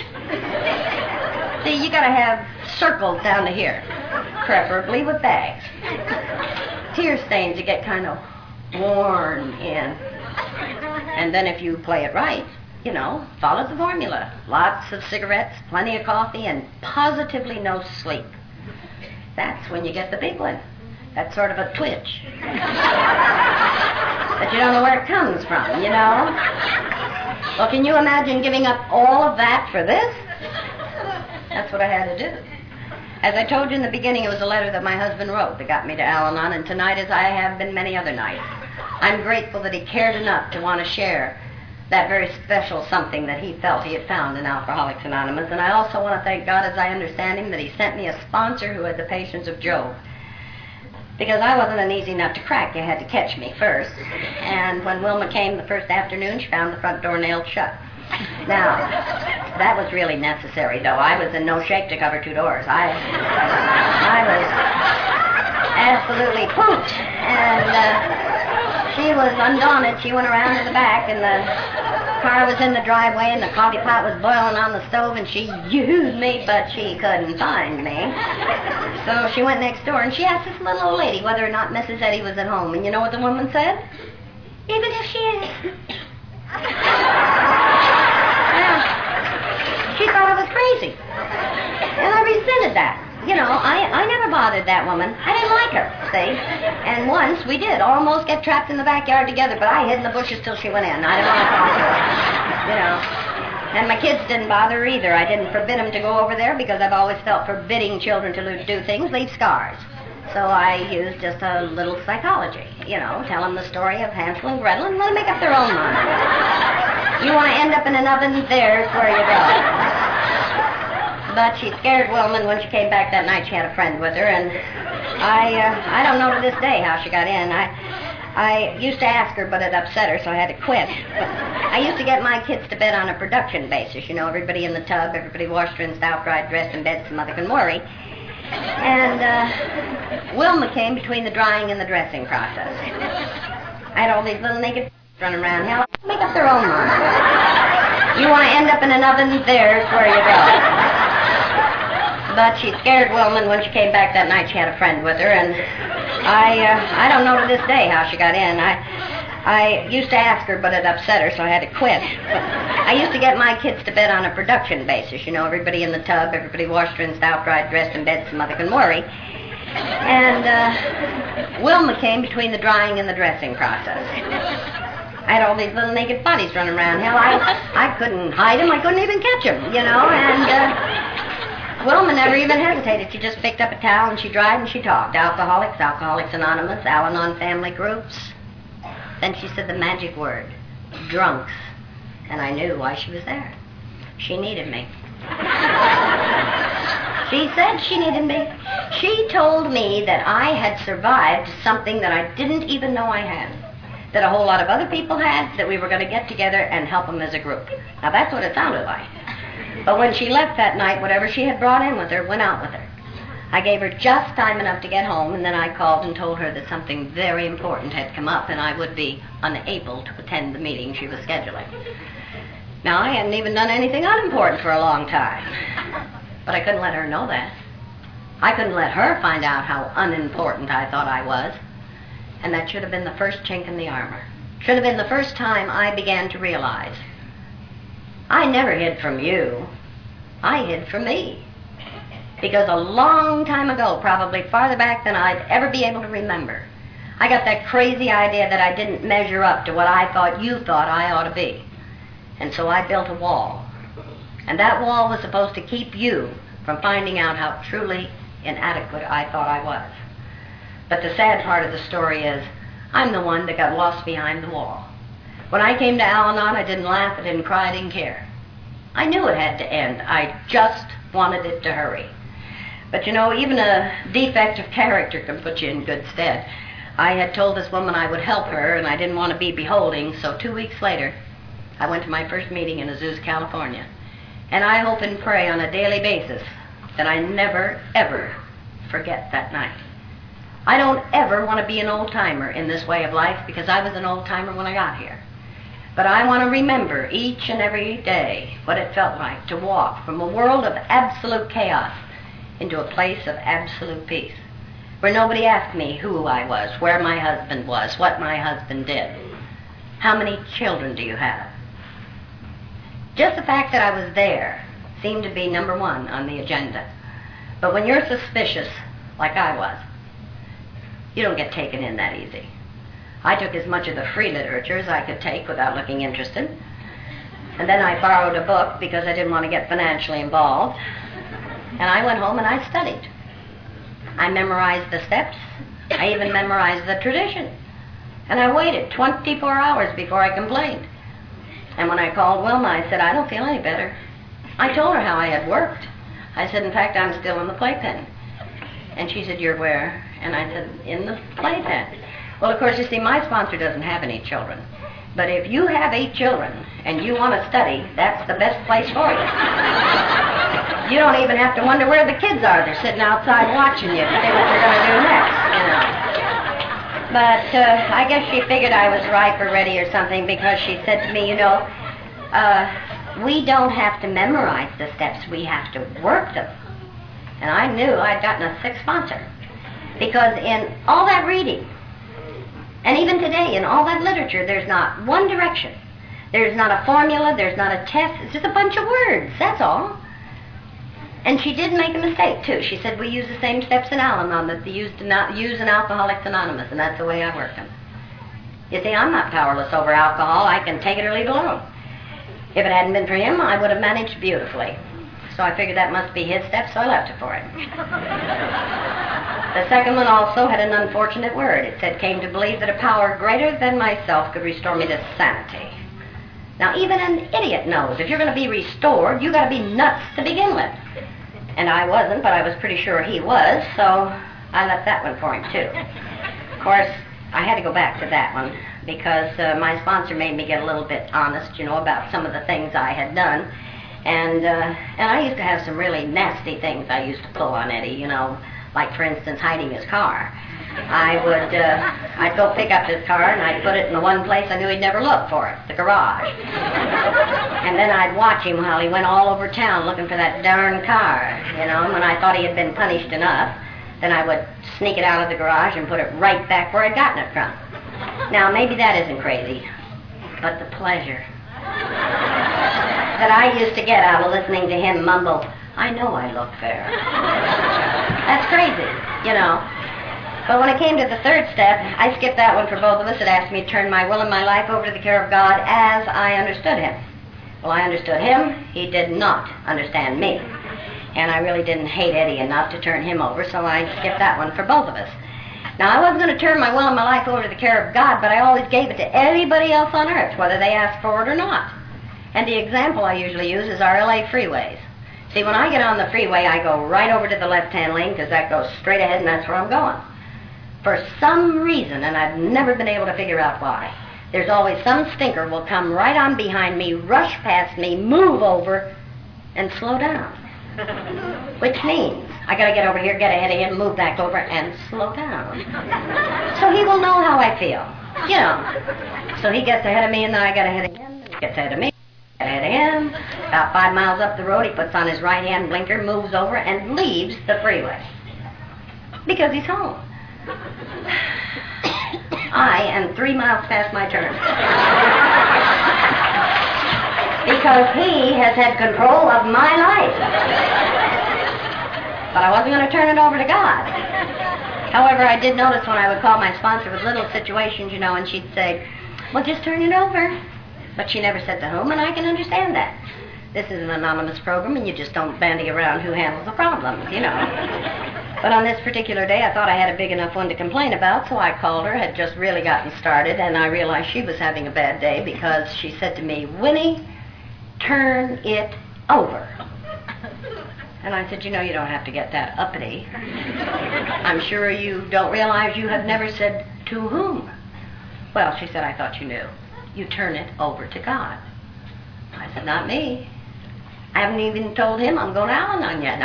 Speaker 1: See, you gotta have circles down to here, preferably with bags. Tear stains, you get kind of worn in. And then if you play it right, you know, follow the formula. Lots of cigarettes, plenty of coffee, and positively no sleep. That's when you get the big one. That's sort of a twitch. But you don't know where it comes from, you know? Well, can you imagine giving up all of that for this? That's what I had to do. As I told you in the beginning, it was a letter that my husband wrote that got me to Al-Anon, and tonight, as I have been many other nights, I'm grateful that he cared enough to want to share that very special something that he felt he had found in Alcoholics Anonymous. And I also want to thank God, as I understand him, that he sent me a sponsor who had the patience of Job. Because I wasn't an easy nut to crack. You had to catch me first. And when Wilma came the first afternoon, she found the front door nailed shut. Now, that was really necessary, though. I was in no shape to cover two doors. I was absolutely pooped. And she was undaunted. She went around to the back, and the car was in the driveway, and the coffee pot was boiling on the stove, and she used me, but she couldn't find me. So she went next door, and she asked this little old lady whether or not Mrs. Eddy was at home. And you know what the woman said? Even if she is. Well, she thought I was crazy. And I resented that. You know, I never bothered that woman. I didn't like her, see? And once we did almost get trapped in the backyard together, but I hid in the bushes till she went in. I didn't want to talk to her, you know. And my kids didn't bother her either. I didn't forbid them to go over there because I've always felt forbidding children to do things leave scars. So I used just a little psychology, you know, tell them the story of Hansel and Gretel and let them make up their own mind. You want to end up in an oven, there's where you go. But she scared Wilma, and when she came back that night, she had a friend with her, and I don't know to this day how she got in. I used to ask her, but it upset her, so I had to quit. But I used to get my kids to bed on a production basis, you know, everybody in the tub, everybody washed, rinsed out, dried, dressed in bed so Mother can worry. And Wilma came between the drying and the dressing process. I had all these little naked running around. Hell, make up their own mind. You want to end up in an oven, there's where you go. But she scared Wilma, and when she came back that night, she had a friend with her, and I don't know to this day how she got in. I used to ask her, but it upset her, so I had to quit. But I used to get my kids to bed on a production basis, you know, everybody in the tub, everybody washed, rinsed out, dried, dressed in bed so Mother can worry. And Wilma came between the drying and the dressing process. I had all these little naked bodies running around. Hell, I couldn't hide them. I couldn't even catch them, you know. And Wilma never even hesitated. She just picked up a towel and she dried and she talked. Alcoholics, Alcoholics Anonymous, Al-Anon family groups. Then she said the magic word, drunks. And I knew why she was there. She needed me. She said she needed me. She told me that I had survived something that I didn't even know I had. That a whole lot of other people had, that we were going to get together and help them as a group. Now, that's what it sounded like. But when she left that night, whatever she had brought in with her went out with her. I gave her just time enough to get home, and then I called and told her that something very important had come up, and I would be unable to attend the meeting she was scheduling. Now, I hadn't even done anything unimportant for a long time. But I couldn't let her know that. I couldn't let her find out how unimportant I thought I was. And that should have been the first chink in the armor. Should have been the first time I began to realize I never hid from you. I hid from me. Because a long time ago, probably farther back than I'd ever be able to remember, I got that crazy idea that I didn't measure up to what I thought you thought I ought to be. And so I built a wall. And that wall was supposed to keep you from finding out how truly inadequate I thought I was. But the sad part of the story is, I'm the one that got lost behind the wall. When I came to Al-Anon, I didn't laugh, I didn't cry, I didn't care. I knew it had to end. I just wanted it to hurry. But you know, even a defect of character can put you in good stead. I had told this woman I would help her, and I didn't want to be beholding, so 2 weeks later, I went to my first meeting in Azusa, California. And I hope and pray on a daily basis that I never, ever forget that night. I don't ever want to be an old-timer in this way of life because I was an old-timer when I got here. But I want to remember each and every day what it felt like to walk from a world of absolute chaos into a place of absolute peace, where nobody asked me who I was, where my husband was, what my husband did. How many children do you have? Just the fact that I was there seemed to be number one on the agenda. But when you're suspicious, like I was, you don't get taken in that easy. I took as much of the free literature as I could take without looking interested. And then I borrowed a book because I didn't want to get financially involved. And I went home and I studied. I memorized the steps. I even memorized the tradition. And I waited 24 hours before I complained. And when I called Wilma, I said, I don't feel any better. I told her how I had worked. I said, in fact, I'm still in the playpen. And she said, you're where? And I said, in the playpen. Well, of course, you see, my sponsor doesn't have any children. But if you have 8 children and you want to study, that's the best place for you. You don't even have to wonder where the kids are. They're sitting outside watching you to see what you're going to do next, you know. But I guess she figured I was ripe or ready or something because she said to me, you know, we don't have to memorize the steps. We have to work them. And I knew I'd gotten a sick sponsor because in all that reading, and even today, in all that literature, there's not one direction. There's not a formula. There's not a test. It's just a bunch of words. That's all. And she did make a mistake, too. She said, we use the same steps in Al-Anon that they use in Alcoholics Anonymous, and that's the way I work them. You see, I'm not powerless over alcohol. I can take it or leave it alone. If it hadn't been for him, I would have managed beautifully. So I figured that must be his steps, so I left it for him. The second one also had an unfortunate word. It said, came to believe that a power greater than myself could restore me to sanity. Now, even an idiot knows if you're going to be restored, you've got to be nuts to begin with. And I wasn't, but I was pretty sure he was, so I left that one for him, too. Of course, I had to go back to that one because my sponsor made me get a little bit honest, you know, about some of the things I had done. And I used to have some really nasty things I used to pull on Eddie, you know, like, for instance, hiding his car. I'd go pick up his car, and I'd put it in the one place I knew he'd never look for it, the garage. And then I'd watch him while he went all over town looking for that darn car, you know, and when I thought he had been punished enough, then I would sneak it out of the garage and put it right back where I'd gotten it from. Now, maybe that isn't crazy, but the pleasure that I used to get out of listening to him mumble, I know I look fair. That's crazy, you know. But when it came to the third step, I skipped that one for both of us. It asked me to turn my will and my life over to the care of God as I understood him. Well, I understood him. He did not understand me. And I really didn't hate Eddie enough to turn him over, so I skipped that one for both of us. Now, I wasn't going to turn my will and my life over to the care of God, but I always gave it to anybody else on earth, whether they asked for it or not. And the example I usually use is our LA freeways. See, when I get on the freeway, I go right over to the left-hand lane because that goes straight ahead and that's where I'm going. For some reason, and I've never been able to figure out why, there's always some stinker will come right on behind me, rush past me, move over, and slow down. Which means I got to get over here, get ahead of him, move back over, and slow down. So he will know how I feel, you know. So he gets ahead of me, and then I get ahead of him, and he gets ahead of me. Ahead of him. About 5 miles up the road, he puts on his right-hand blinker, moves over, and leaves the freeway. Because he's home. I am 3 miles past my turn. Because he has had control of my life. But I wasn't going to turn it over to God. However, I did notice when I would call my sponsor with little situations, you know, and she'd say, well, just turn it over. But she never said to whom, and I can understand that. This is an anonymous program, and you just don't bandy around who handles the problem, you know. But on this particular day, I thought I had a big enough one to complain about, so I called her, had just really gotten started, and I realized she was having a bad day because she said to me, Winnie, turn it over. And I said, you know, you don't have to get that uppity. I'm sure you don't realize you have never said to whom. Well, she said, I thought you knew. You turn it over to God. I said, not me. I haven't even told him I'm going to Al-Anon yet.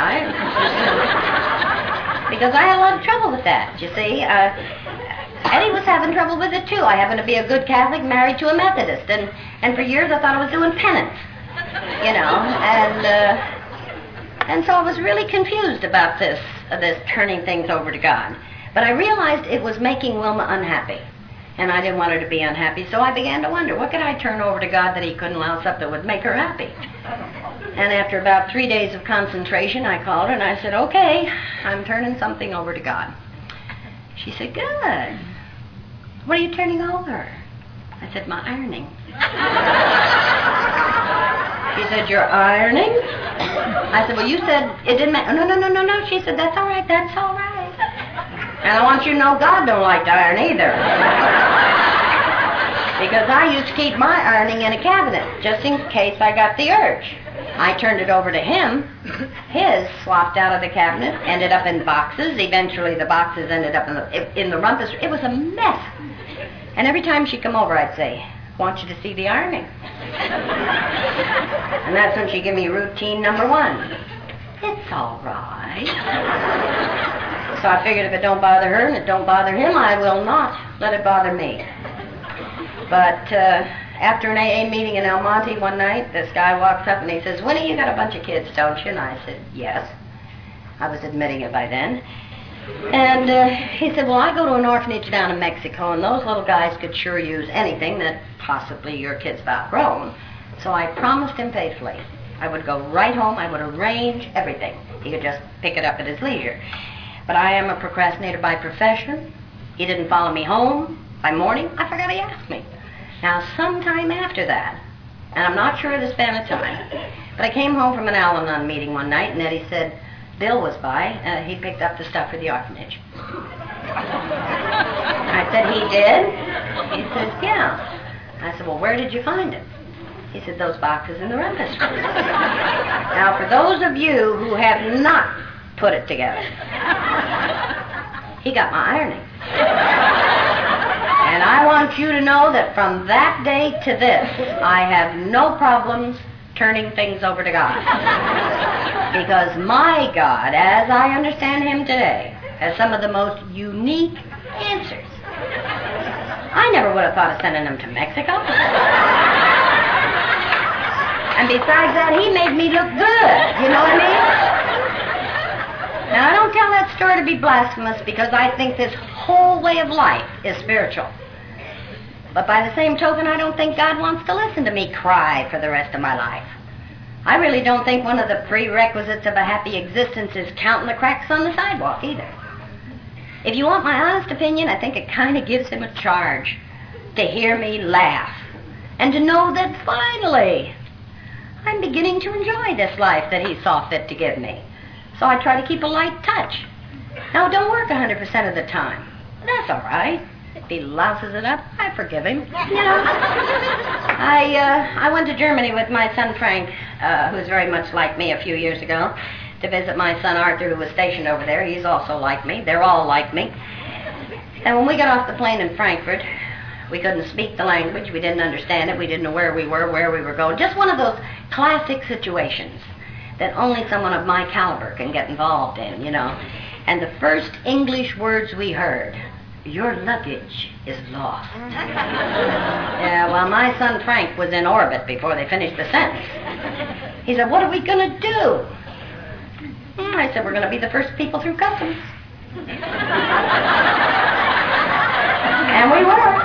Speaker 1: Because I had a lot of trouble with that, you see. Eddie was having trouble with it, too. I happen to be a good Catholic married to a Methodist, and for years I thought I was doing penance, you know, and so I was really confused about this turning things over to God. But I realized it was making Wilma unhappy, and I didn't want her to be unhappy, so I began to wonder, what could I turn over to God that he couldn't allow something that would make her happy? And after about 3 days of concentration, I called her and I said, okay, I'm turning something over to God. She said, good. What are you turning over? I said, my ironing. She said, you're ironing? I said, well, you said it didn't matter. No. She said, that's all right. And I want you to know God don't like to iron either. Because I used to keep my ironing in a cabinet, just in case I got the urge. I turned it over to him. His swapped out of the cabinet, ended up in boxes. Eventually the boxes ended up in the rumpus. It was a mess. And every time she'd come over, I'd say, I want you to see the ironing. And that's when she'd give me routine number 1. It's all right. So I figured if it don't bother her and it don't bother him, I will not let it bother me. But after an AA meeting in El Monte one night, this guy walks up and he says, Winnie, you got a bunch of kids, don't you? And I said, yes. I was admitting it by then. And he said, well, I go to an orphanage down in Mexico, and those little guys could sure use anything that possibly your kids have outgrown. So I promised him faithfully. I would go right home. I would arrange everything. He could just pick it up at his leisure. But I am a procrastinator by profession. He didn't follow me home by morning. I forgot he asked me. Now, sometime after that, and I'm not sure of the span of time, but I came home from an Al-Anon meeting one night, and Eddie said, Bill was by. He picked up the stuff for the orphanage. I said, he did? He says, yeah. I said, well, where did you find it? He said, those boxes in the rumpus room. Now, for those of you who have not put it together, he got my ironing. And I want you to know that from that day to this, I have no problems turning things over to God. Because my God, as I understand him today, has some of the most unique answers. I never would have thought of sending him to Mexico. And besides that, he made me look good. You know what I mean? Now, I don't tell that story to be blasphemous because I think this whole way of life is spiritual. But by the same token, I don't think God wants to listen to me cry for the rest of my life. I really don't think one of the prerequisites of a happy existence is counting the cracks on the sidewalk either. If you want my honest opinion, I think it kind of gives him a charge to hear me laugh and to know that finally I'm beginning to enjoy this life that he saw fit to give me. So I try to keep a light touch. Now, it don't work 100% of the time. That's all right. If he louses it up, I forgive him. You know, I went to Germany with my son Frank, who's very much like me, a few years ago, to visit my son Arthur, who was stationed over there. He's also like me. They're all like me. And when we got off the plane in Frankfurt, we couldn't speak the language. We didn't understand it. We didn't know where we were going. Just one of those classic situations that only someone of my caliber can get involved in, you know. And the first English words we heard, your luggage is lost. Yeah, well, my son Frank was in orbit before they finished the sentence. He said, what are we going to do? I said, we're going to be the first people through customs. And we were.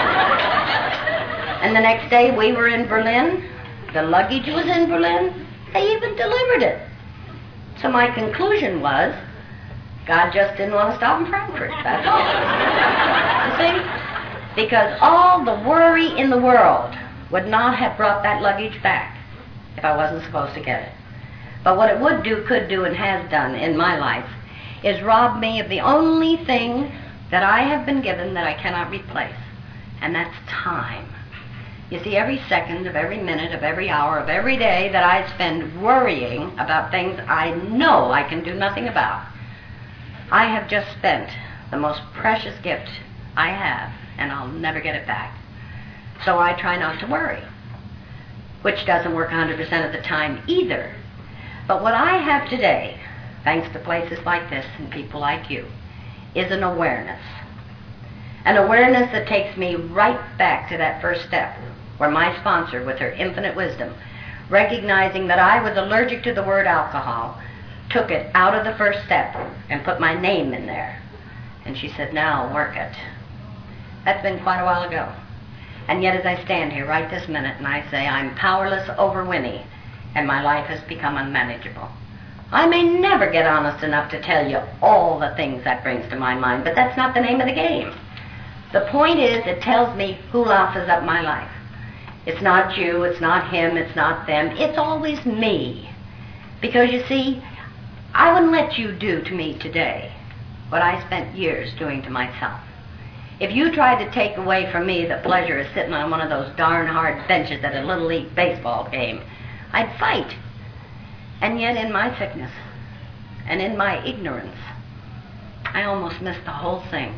Speaker 1: And the next day we were in Berlin. The luggage was in Berlin. They even delivered it. So my conclusion was, God just didn't want to stop in Frankfurt. That's all. You see? Because all the worry in the world would not have brought that luggage back if I wasn't supposed to get it. But what it would do, could do, and has done in my life is rob me of the only thing that I have been given that I cannot replace, and that's time. You see, every second of every minute of every hour of every day that I spend worrying about things I know I can do nothing about, I have just spent the most precious gift I have, and I'll never get it back. So I try not to worry, which doesn't work 100% of the time either. But what I have today, thanks to places like this and people like you, is an awareness. An awareness that takes me right back to that first step, where my sponsor, with her infinite wisdom, recognizing that I was allergic to the word alcohol, took it out of the first step and put my name in there. And she said, now work it. That's been quite a while ago. And yet as I stand here right this minute and I say I'm powerless over Winnie and my life has become unmanageable, I may never get honest enough to tell you all the things that brings to my mind, but that's not the name of the game. The point is, it tells me who louses up my life. It's not you, it's not him, it's not them. It's always me. Because you see, I wouldn't let you do to me today what I spent years doing to myself. If you tried to take away from me the pleasure of sitting on one of those darn hard benches at a Little League baseball game, I'd fight. And yet in my sickness and in my ignorance, I almost missed the whole thing.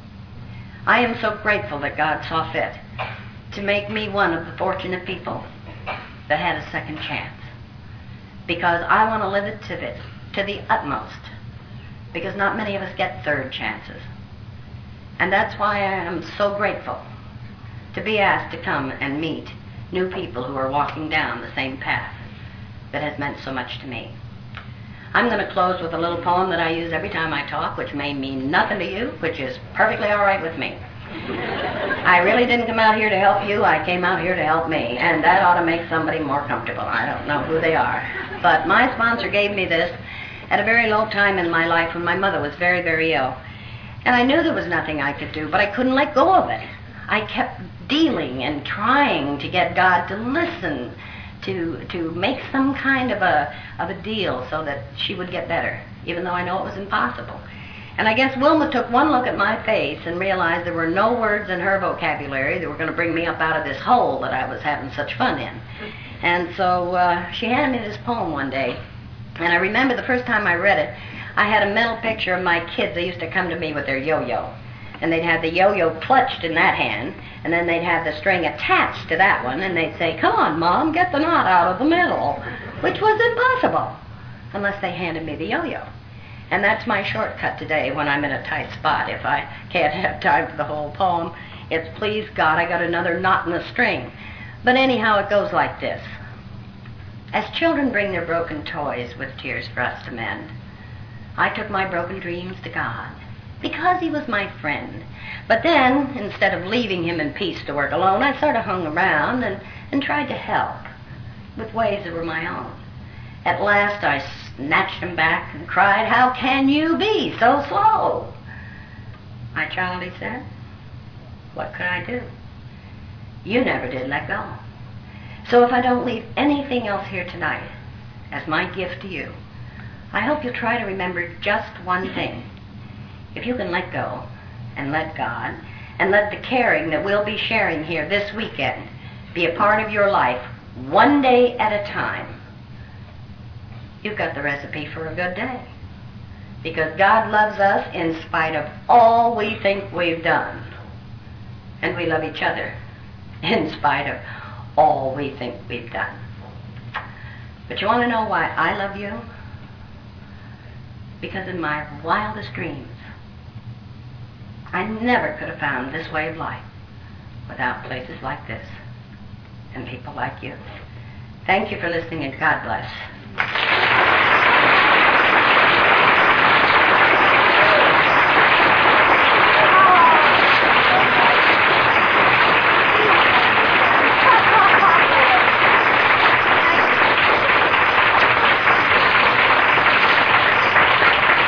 Speaker 1: I am so grateful that God saw fit to make me one of the fortunate people that had a second chance. Because I want to live it to the utmost. Because not many of us get third chances. And that's why I am so grateful to be asked to come and meet new people who are walking down the same path that has meant so much to me. I'm going to close with a little poem that I use every time I talk, which may mean nothing to you, which is perfectly all right with me. I really didn't come out here to help you. I came out here to help me, and that ought to make somebody more comfortable. I don't know who they are. But my sponsor gave me this at a very low time in my life when my mother was very, very ill. And I knew there was nothing I could do, but I couldn't let go of it. I kept dealing and trying to get God to listen, to make some kind of a deal so that she would get better, even though I know it was impossible. And I guess Wilma took one look at my face and realized there were no words in her vocabulary that were going to bring me up out of this hole that I was having such fun in. And so she handed me this poem one day, and I remember the first time I read it, I had a mental picture of my kids. They used to come to me with their yo-yo. And they'd have the yo-yo clutched in that hand, and then they'd have the string attached to that one, and they'd say, come on, Mom, get the knot out of the middle, which was impossible unless they handed me the yo-yo. And that's my shortcut today when I'm in a tight spot. If I can't have time for the whole poem, it's, please God, I got another knot in the string. But anyhow, it goes like this. As children bring their broken toys with tears for us to mend, I took my broken dreams to God because he was my friend. But then, instead of leaving him in peace to work alone, I sort of hung around and tried to help with ways that were my own. At last, I snatched him back and cried, how can you be so slow? My child, he said, what could I do? You never did let go. So if I don't leave anything else here tonight as my gift to you, I hope you'll try to remember just one thing. If you can let go and let God and let the caring that we'll be sharing here this weekend be a part of your life one day at a time, you've got the recipe for a good day. Because God loves us in spite of all we think we've done. And we love each other in spite of all we think we've done. But you want to know why I love you? Because in my wildest dreams, I never could have found this way of life without places like this and people like you. Thank you for listening, and God bless.